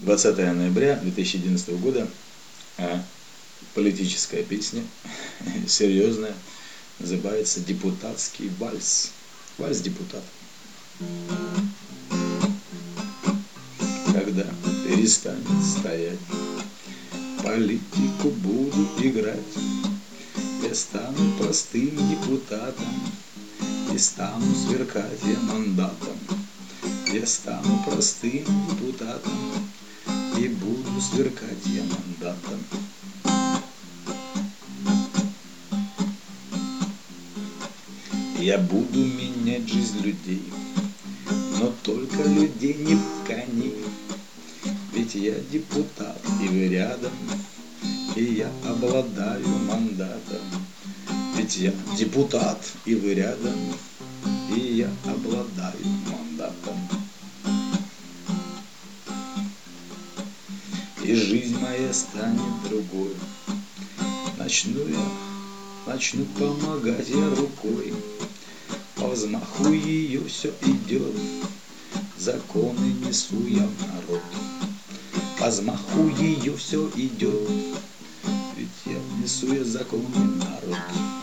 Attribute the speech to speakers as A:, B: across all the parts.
A: 20 ноября 2011 года. Политическая песня, серьезная, называется «Депутатский вальс». Вальс депутат. Когда перестанет стоять, политику буду играть. Я стану простым депутатом и стану сверкать я мандатом. Я стану простым депутатом и буду сверкать я мандатом. Я буду менять жизнь людей, но только людей не в кони. Ведь я депутат, и вы рядом, и я обладаю мандатом. Ведь я депутат, и вы рядом, и я обладаю мандатом. И жизнь моя станет другой. Начну помогать я рукой. По взмаху ее все идет, законы несу я в народ. По взмаху ее все идет, ведь я несу я законы в народ.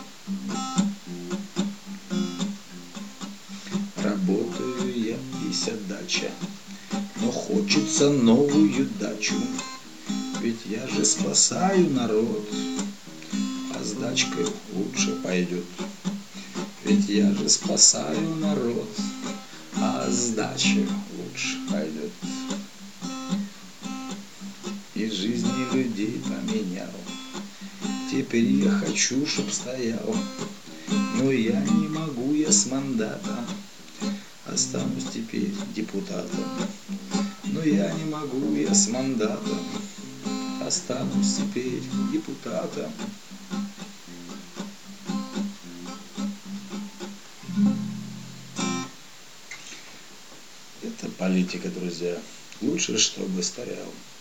A: Работаю я и дача, но хочется новую дачу. Ведь я же спасаю народ, а с дачкой лучше пойдет. Ведь я же спасаю народ, а с дачей лучше пойдет. И жизни людей поменял, теперь я хочу, чтоб стоял. Но я не могу я с мандатом, останусь теперь депутатом. Но я не могу я с мандатом, останусь теперь депутатом. Это политика, друзья. Лучше, чтобы стоял.